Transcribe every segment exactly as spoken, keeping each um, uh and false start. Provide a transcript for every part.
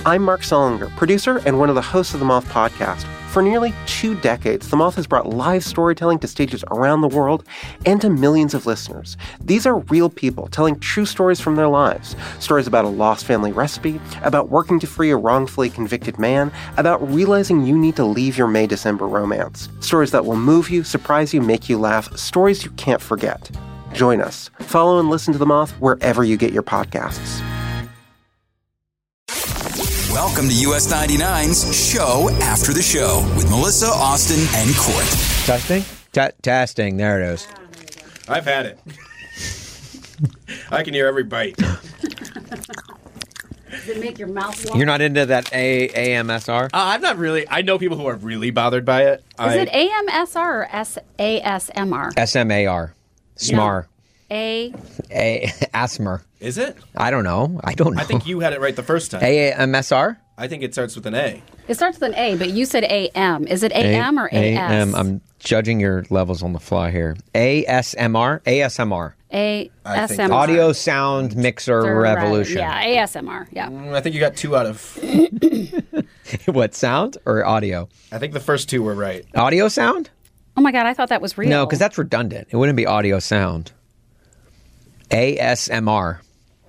I'm Mark Solinger, producer and one of the hosts of the Moth podcast. For nearly two decades, The Moth has brought live storytelling to stages around the world and to millions of listeners. These are real people telling true stories from their lives. Stories about a lost family recipe, about working to free a wrongfully convicted man, about realizing you need to leave your May-December romance. Stories that will move you, surprise you, make you laugh. Stories you can't forget. Join us. Follow and listen to The Moth wherever you get your podcasts. Welcome to U S ninety-nine's Show After the Show with Melissa, Austin, and Court. Testing? T- testing. There it is. I've had it. I can hear every bite. Does it make your mouth water? You're not into that A- AMSR? Uh, I'm not really. I know people who are really bothered by it. Is I, it A M S R or S A S M R? S M A R. Smar. A. A- Asmer. Is it? I don't know. I don't know. I think you had it right the first time. A M S R? I think it starts with an A. It starts with an A, but you said A M. Is it A M or A S? A M. I'm judging your levels on the fly here. A S M R? A S M R. A S think M R. Audio Sound Mixer Right. Revolution. Yeah, A S M R. Yeah. Mm, I think you got two out of... What, sound or audio? I think the first two were right. Audio sound? Oh my God, I thought that was real. No, because that's redundant. It wouldn't be audio sound. A S M R.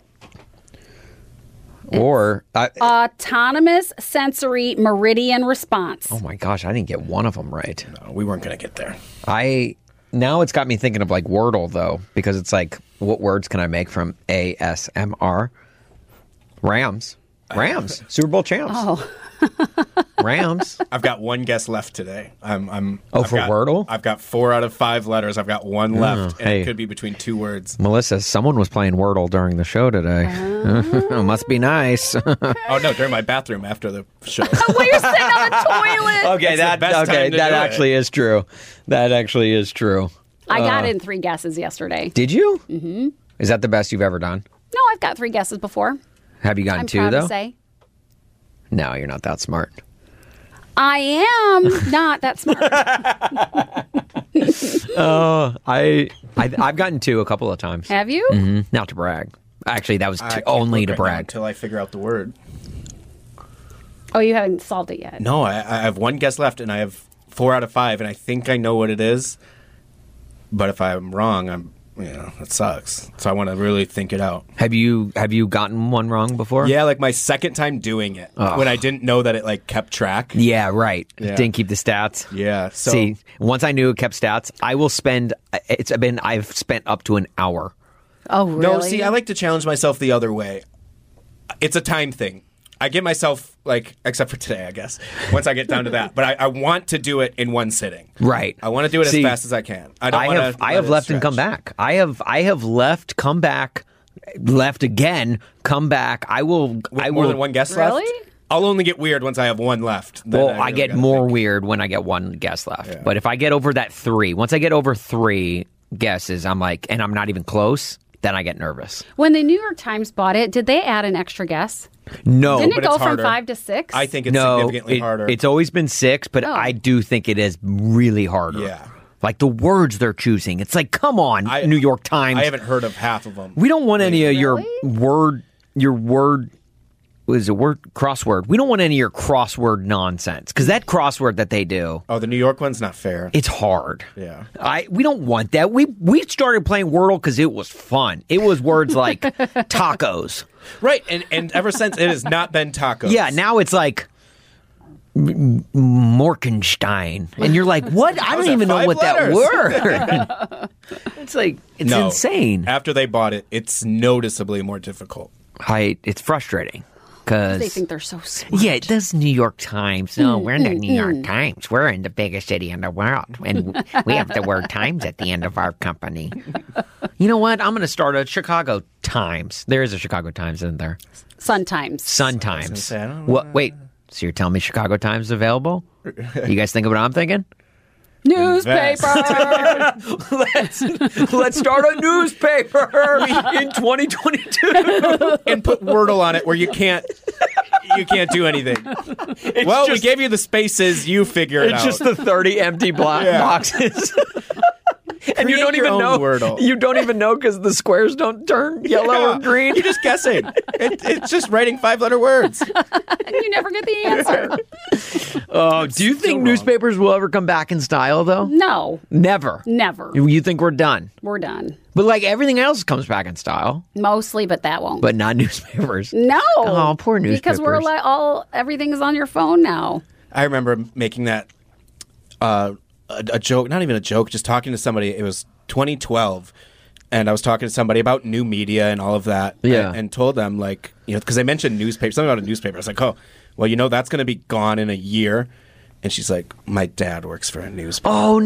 Or... Uh, Autonomous Sensory Meridian Response. oh my gosh, I didn't get one of them right. No, we weren't going to get there. I... Now it's got me thinking of like Wordle, though, because it's like, what words can I make from A S M R? Rams. Rams. Super Bowl champs. Oh. Rams. I've got one guess left today. I'm. I'm Oh, I've for got, Wordle? I've got four out of five letters. I've got one left, and hey. it could be between two words. Melissa, someone was playing Wordle during the show today. Oh. Must be nice. Oh no, during my bathroom after the show. Well, you're sitting on the toilet. okay, It's the that best okay, time to that do it. actually is true. That actually is true. I got in three guesses yesterday. Did you? Mm-hmm. Is that the best you've ever done? No, I've got three guesses before. Have you gotten I'm two proud though? to say. No, you're not that smart. I am not that smart. Oh, I, I I've gotten two a couple of times. Have you? Mm-hmm. Not to brag. Actually, that was I t- can't only look to right now brag. until I figure out the word. Oh, you haven't solved it yet. No, I, I have one guess left, and I have four out of five, and I think I know what it is. But if I'm wrong, I'm you know it sucks. So I want to really think it out. Have you have you gotten one wrong before? Yeah, like my second time doing it Oh. when I didn't know that it like kept track. Yeah, right. Yeah. Didn't keep the stats. Yeah. So See, once I knew it kept stats, I will spend. It's been I've spent up to an hour. Oh, really? no, see, I like to challenge myself the other way. It's a time thing. I give myself like, except for today, I guess. Once I get down to that, but I, I want to do it in one sitting. Right. I want to do it See, as fast as I can. I don't I want have to. I have left and come back. I have I have left, come back, left again, come back. I will. With I more will. than one guess Really? left. I'll only get weird once I have one left. Then Well, I, I really get gotta more think. weird when I get one guess left. Yeah. But if I get over that three, once I get over three guesses, I'm like, and I'm not even close, then I get nervous. When the New York Times bought it, did they add an extra guess? No, Didn't but it go it's from harder. five to six? I think it's no, significantly it- harder. it's always been six, but Oh. I do think it is really harder. Yeah. Like the words they're choosing. It's like, come on, I- New York Times. I haven't heard of half of them. We don't want any of your Really? word, your word, what is it, word crossword. We don't want any of your crossword nonsense because that crossword that they do, Oh, the New York one's not fair. it's hard. Yeah. I we don't want that. We we started playing Wordle because it was fun. It was words like tacos. Right, and and ever since it has not been tacos. Yeah, now it's like M- Morkenstein, and you're like, what? I How's don't that, even know five what letters? that word. It's like it's No. insane. After they bought it, it's noticeably more difficult. I it's frustrating because They think they're so smart. yeah, it does New York Times. No, we're the New York Times. We're in the biggest city in the world, and we have the word Times at the end of our company. You know what? I'm going to start a Chicago Times. There is a Chicago Times, isn't there? Sun Times. Sun Times. say, I don't What? Wait. So you're telling me Chicago Times is available? You guys think of what I'm thinking? Newspaper. let's let's start a newspaper in twenty twenty-two. And put Wordle on it where you can't you can't do anything. well, we just- gave you the spaces, you figure it It's out. just the thirty empty block Yeah. boxes. And you Create don't your even own know. Wordle. You don't even know because the squares don't turn yellow Yeah. or green. You're just guessing. It, it's just writing five-letter words. And you never get the answer. Oh, do you think wrong. newspapers will ever come back in style, though? No, Never. never. You think we're done? We're done. But like everything else comes back in style, Mostly, but that won't. but not newspapers. no. Oh, poor Because we're newspapers. like all everything is on your phone now. I remember making that uh, a, a joke, not even a joke, just talking to somebody. It was twenty twelve, and I was talking to somebody about new media and all of that. Yeah. and, and told them, like, you know, because they mentioned newspaper, something about a newspaper. I was like, oh, well, you know, that's going to be gone in a year. And she's like, my dad works for a newspaper. Oh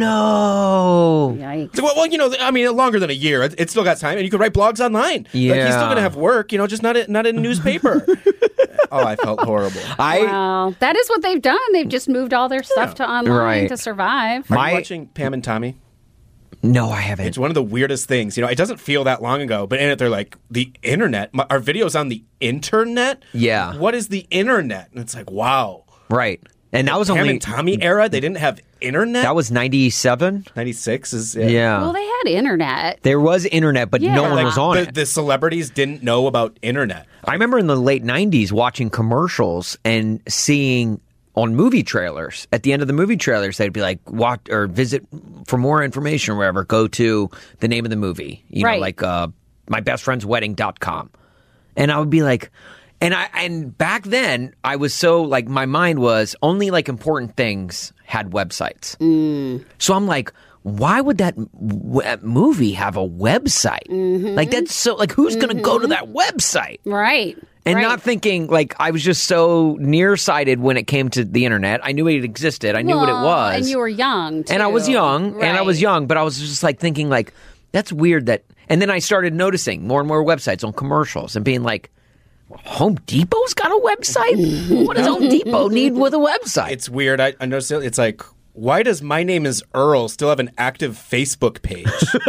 no! Yikes. So, well, well, you know, I mean, longer than a year. It, it's still got time, and you could write blogs online. Like, he's still Yeah. going to have work, you know, just not a, not in a newspaper. Oh, I felt horrible. I Well, that is what they've done. They've just moved all their stuff to online Right. to survive. Are My- you watching Pam and Tommy? no, I haven't. It's one of the weirdest things. You know, it doesn't feel that long ago, but in it, they're like, the internet, my, our videos on the internet? Yeah. What is the internet? And it's like, wow. Right, and that was Pam only and Tommy era, they didn't have internet? that was ninety-seven. ninety-six is... Yeah, Well, they had internet. there was internet, but Yeah. no one Like, was on the, it. the celebrities didn't know about internet. I remember in the late nineties watching commercials and seeing on movie trailers, at the end of the movie trailers, they'd be like, watch or visit for more information or wherever, go to the name of the movie. You Right. know, like uh, my best friend's wedding dot com. And I would be like, and I and back then I was so like my mind was only like important things had websites. So I'm like, why would that w- movie have a website? Like that's so like who's going to go to that website? Right. And right. not thinking like I was just so nearsighted when it came to the internet. I knew it existed. I knew what it Well, was. And you were young, too. And I was young, and I was Right. young, but I was just like thinking like that's weird that. And then I started noticing more and more websites on commercials and being like, Home Depot's got a website? What does Home Depot need with a website? It's weird. I, I noticed it. It's like, why does My Name is Earl still have an active Facebook page?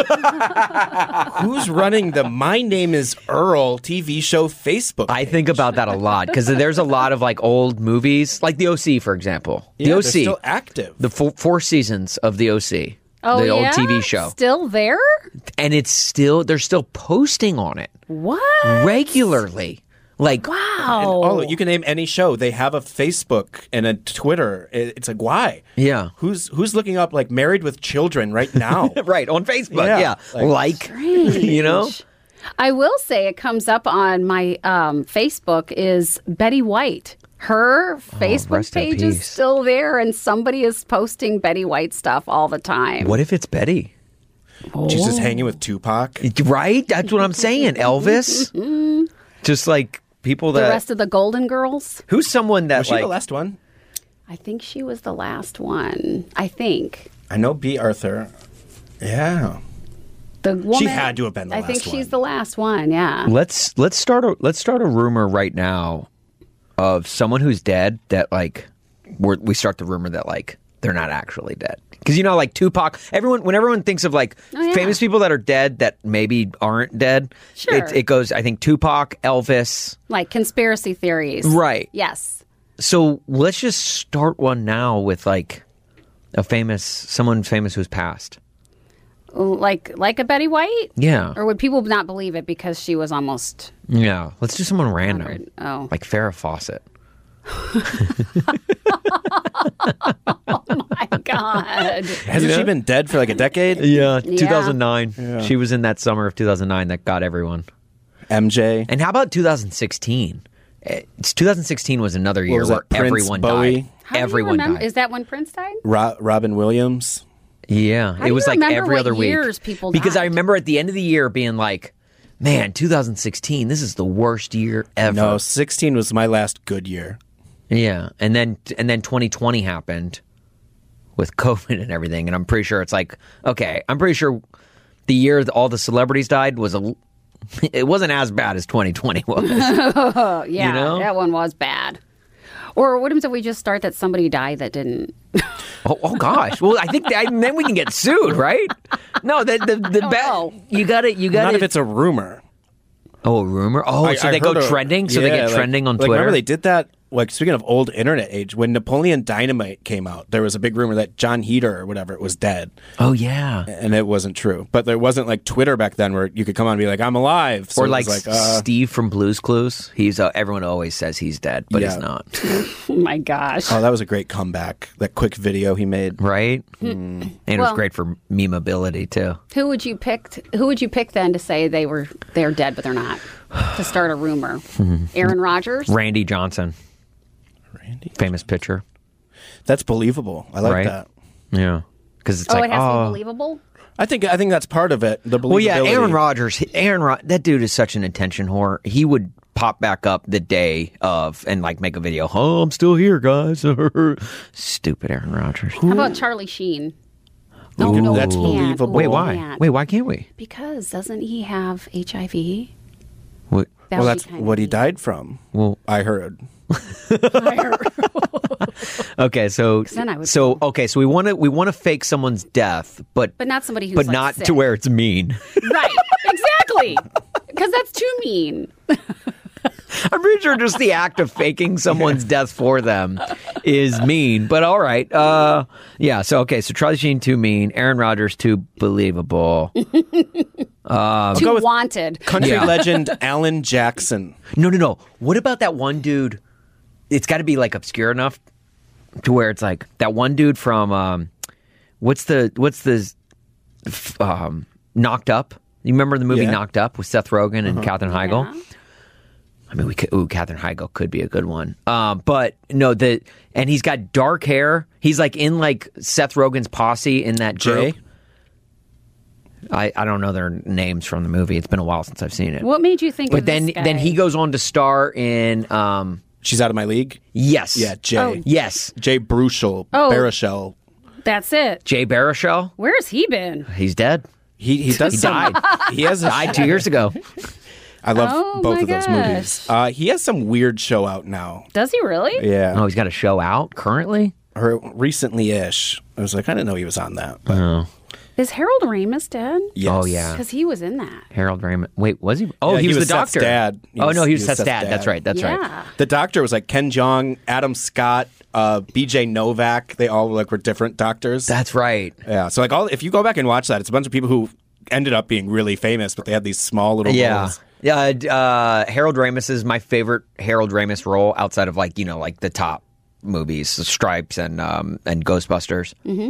Who's running the My Name is Earl T V show Facebook page? I think about that a lot because there's a lot of like old movies, like The O C, for example. The yeah, O they're C, still active. the four, four seasons of The O C. Oh, the yeah? old T V show. Still there? And it's still, they're still posting on it What? regularly. Like, Wow. All you can name any show. They have a Facebook and a Twitter. It- It's like, why? Yeah. Who's who's looking up like Married with Children right now? right, on Facebook. Yeah, Yeah. like- Like, you know? I will say it comes up on my um, Facebook is Betty White. Her Facebook Oh, rest in page is peace. still there, and somebody is posting Betty White stuff all the time. What if it's Betty? She's just hanging with Tupac. Right? That's what I'm saying. Elvis? Just like people The that. rest of the Golden Girls? Who's someone that Was she like. the last one? I think she was the last one. I think. I know B. Arthur. Yeah. The woman, had to have been the I last think one. she's the last one, yeah. Let's let's start a let's start a rumor right now of someone who's dead that like we're, we start the rumor that like they're not actually dead because you know like Tupac. Everyone when everyone thinks of like Oh, yeah. famous people that are dead that maybe aren't dead, Sure. it, it goes. I think Tupac, Elvis. Like conspiracy theories. Right. Yes. So let's just start one now with like a famous someone famous who's passed. Like like a Betty White? Yeah. Or would people not believe it because she was almost Yeah. Let's do someone random. hundred? Oh. Like Farrah Fawcett. My God. Hasn't she been dead for like a decade? Yeah, Yeah. two thousand nine. She was in that summer of two thousand nine that got everyone. M J. And how about two thousand sixteen? It's two thousand sixteen was another year was where that, Prince, everyone Bowie? died. How do you Everyone remember- died. Is that when Prince died? Ro- Robin Williams. Yeah, How it do was you like remember every what other week. years people because I died? remember at the end of the year being like, "Man, two thousand sixteen, this is the worst year ever." No, sixteen was my last good year. Yeah, and then and then twenty twenty happened with COVID and everything, and I'm pretty sure it's like, okay, I'm pretty sure the year that all the celebrities died was a, it wasn't as bad as twenty twenty was. Oh, yeah. You know? That one was bad. Or what if we just start that somebody died that didn't? oh, oh gosh, well, I think that, then we can get sued, right? No, the the, the don't ba- know. you got it, you got Not it. if it's a rumor. Oh, a rumor. Oh, I- so I they go heard a- trending, so they yeah, get like- trending on like, Twitter. Remember they did that like speaking of old internet age, when Napoleon Dynamite came out, there was a big rumor that John Heder or whatever was dead. Oh yeah, and it wasn't true. But there wasn't like Twitter back then where you could come on and be like, "I'm alive," so or it like, was like uh, Steve from Blue's Clues. He's uh, everyone always says he's dead, but Yeah. he's not. Oh my gosh. Oh, that was a great comeback. That quick video he made. Right? Mm. And it was Well- great for memeability too. Who would you pick? Who would you pick then to say they were they're dead but they're not? To start a rumor, Aaron Rodgers. Randy Johnson, Randy, famous pitcher. that's believable. I like Right? that. Yeah, because it's Oh, like it has to oh. be believable. I think I think that's part of it. The believability. Well, yeah, Aaron Rodgers. Aaron, Rod- that dude is such an attention whore. He would pop back up the day of and like make a video. Oh, I'm still here, guys. Stupid Aaron Rodgers. How about Charlie Sheen? Ooh. no, we That's can't. believable. Wait, We why? can't. Wait, why can't we? Because doesn't he have H I V? What? That Well, would that's be kind what of he neat. died from. Well, I heard. okay, so then I would so okay, so we want to we want to fake someone's death, but But not somebody who's but like, not sick. to where it's mean. Right. Exactly. Because that's too mean. I'm pretty sure just the act of faking someone's death for them is mean. But all right, uh, yeah. So okay, so Charlie Sheen too mean, Aaron Rodgers too believable. too go with- wanted. Country Yeah. legend Alan Jackson. No, no, no. What about that one dude? It's got to be like obscure enough to where it's like that one dude from um, what's the what's the f- um, Knocked Up? You remember the movie Yeah. Knocked Up with Seth Rogen and Katherine Heigl? Yeah. I mean, we could, ooh, Katherine Heigl could be a good one. Um, but no, the and he's got dark hair. He's like in like Seth Rogen's posse in that Jay? group. I, I don't know their names from the movie. It's been a while since I've seen it. What made you think But of then this guy? then he goes on to star in um, She's out of my league. yes, Yeah, Jay. Oh. yes, Jay Baruchel. Oh. Baruchel. That's it. Jay Baruchel. Where's he been? He's dead. He he does He some- died. He has a Died two years ago. I love Oh, both my of those gosh. movies. Uh, he has some weird show out now. Does he really? Yeah, Oh, he's got a show out currently. or recently-ish. I was like, I didn't know he was on that. But Oh, Is Harold Ramis dead? yes. oh yeah. Because he was in that. Harold Raymond. Wait, was he? Oh, Yeah, he, he was, was the Seth's doctor. dad. He oh was- no, he he was was Seth's Seth's dad. dad. That's right. That's right. yeah. The doctor was like Ken Jeong, Adam Scott, uh, B J Novak. They all like were different doctors. That's right. yeah. So like all if you go back and watch that, it's a bunch of people who ended up being really famous, but they had these small little Yeah. roles. Yeah, uh, Harold Ramis is my favorite Harold Ramis role outside of like you know like the top movies, Stripes and um, and Ghostbusters. Mm-hmm.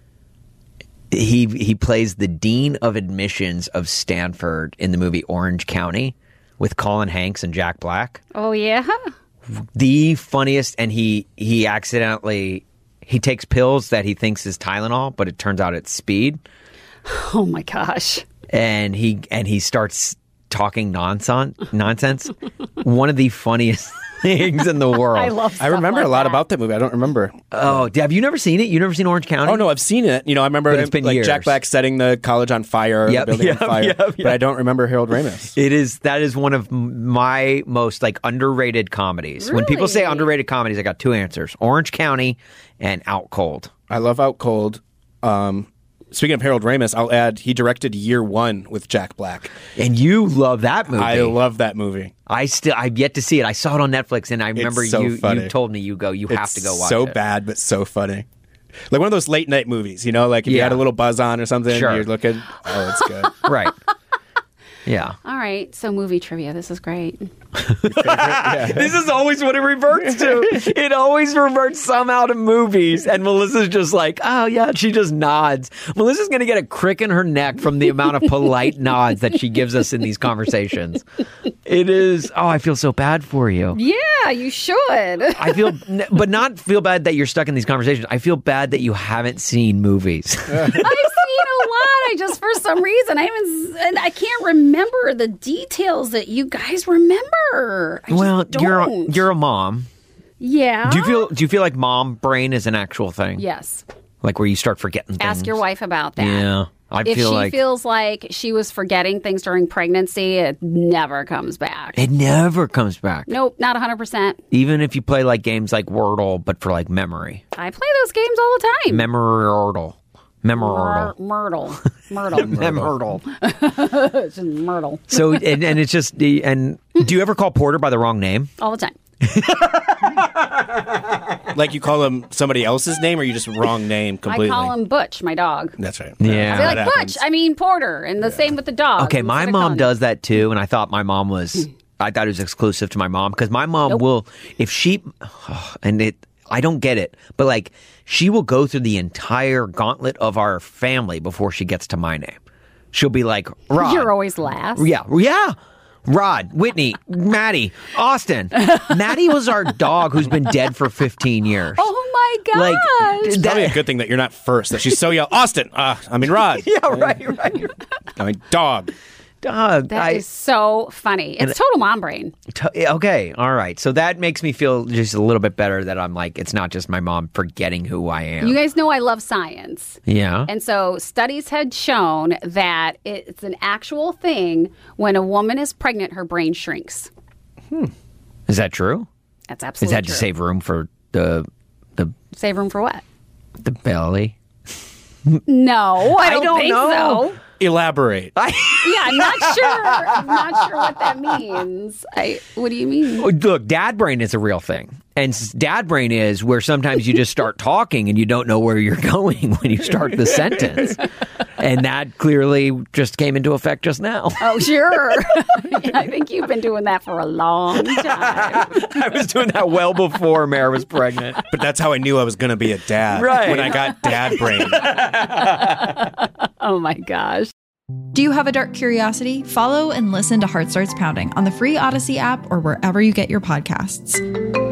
He he plays the dean of admissions of Stanford in the movie Orange County with Colin Hanks and Jack Black. Oh, yeah? The funniest, and he he accidentally he takes pills that he thinks is Tylenol, but it turns out it's speed, Oh, my gosh. and he and he starts talking nonsense. Nonsense. One of the funniest things in the world. I love I stuff remember like a lot that. about that movie. I don't remember. Oh, have you never seen it? You never seen Orange County? Oh no, I've seen it. You know, I remember But it's been like years. Jack Black setting the college on fire, Yep, the building yep, on fire. yep, But yep. I don't remember Harold Ramis. It is that is one of m- my most like underrated comedies. When people say Really? underrated comedies, I got two answers: Orange County and Out Cold. I love Out Cold. Um, speaking of Harold Ramis, I'll add he directed Year One with Jack Black. And you love that movie. I love that movie. I still I've yet to see it. I saw it on Netflix, and I remember so you funny. you told me you go you have It's to go watch so it. bad, but so funny. Like one of those late night movies, you know, like if you Yeah. had a little buzz on or something, Sure. you're looking, oh, it's good. Right. Yeah. All right. So, movie trivia. This is great. This is always what it reverts to. It always reverts somehow to movies. And Melissa's just like, oh, yeah, she just nods. Melissa's going to get a crick in her neck from the amount of polite nods that she gives us in these conversations. It is, oh, I feel so bad for you. Yeah, you should. I feel, but not feel bad that you're stuck in these conversations. I feel bad that you haven't seen movies. I've seen a lot. I just, for some reason, I haven't, and I can't remember the details that you guys remember. I Well, just you're a, don't. you're a mom. Yeah. Do you feel do you feel like mom brain is an actual thing? Yes. Like where you start forgetting things? Ask your wife about that. Yeah. I If feel she like feels like she was forgetting things during pregnancy, it never comes back. it never comes back. Nope, not one hundred percent. Even if you play like games like Wordle, but for like memory. I play those games all the time. Memory Wordle. Memory Myr- Wordle. Myrtle. Myrtle. Myrtle. It's just Myrtle. So, and, and it's just, the and do you ever call Porter by the wrong name? All the time. Like you call him somebody else's name, or you just wrong name completely? I call him Butch, my dog. That's right. Yeah. I feel like That Butch. happens. I mean Porter, and the same with the dog. Okay, my Instead of mom calling- does that too, and I thought my mom was. I thought it was exclusive to my mom because my mom Nope. will, if she, and it, I don't get it, but like she will go through the entire gauntlet of our family before she gets to my name. She'll be like, Rod. You're always last. Yeah, yeah. Rod, Whitney, Maddie, Austin. Maddie was our dog who's been dead for fifteen years. Oh my gosh. Like, It's probably a good thing that you're not first. That she's so yell, Austin. Uh, I mean Rod. yeah, right, right. I mean dog. Dog. That I, is so funny. It's total mom brain. t- okay, all right. So that makes me feel just a little bit better that I'm like, it's not just my mom forgetting who I am. You guys know I love science. yeah. And so studies had shown that it's an actual thing when a woman is pregnant, her brain shrinks. Is that true? That's Is absolutely that true. to save room for the the Save room for what? the belly? No, I don't, don't think know. so. Elaborate. Yeah, I'm not sure. I'm not sure what that means. I. What do you mean? Oh, look, dad brain is a real thing. And s- dad brain is where sometimes you just start talking and you don't know where you're going when you start the sentence. And that clearly just came into effect just now. Oh, sure. I think you've been doing that for a long time. I was doing that well before Mare was pregnant. But that's how I knew I was going to be a dad. Right. When I got dad brain. Oh my gosh. Do you have a dark curiosity? Follow and listen to Heart Starts Pounding on the free Odyssey app or wherever you get your podcasts.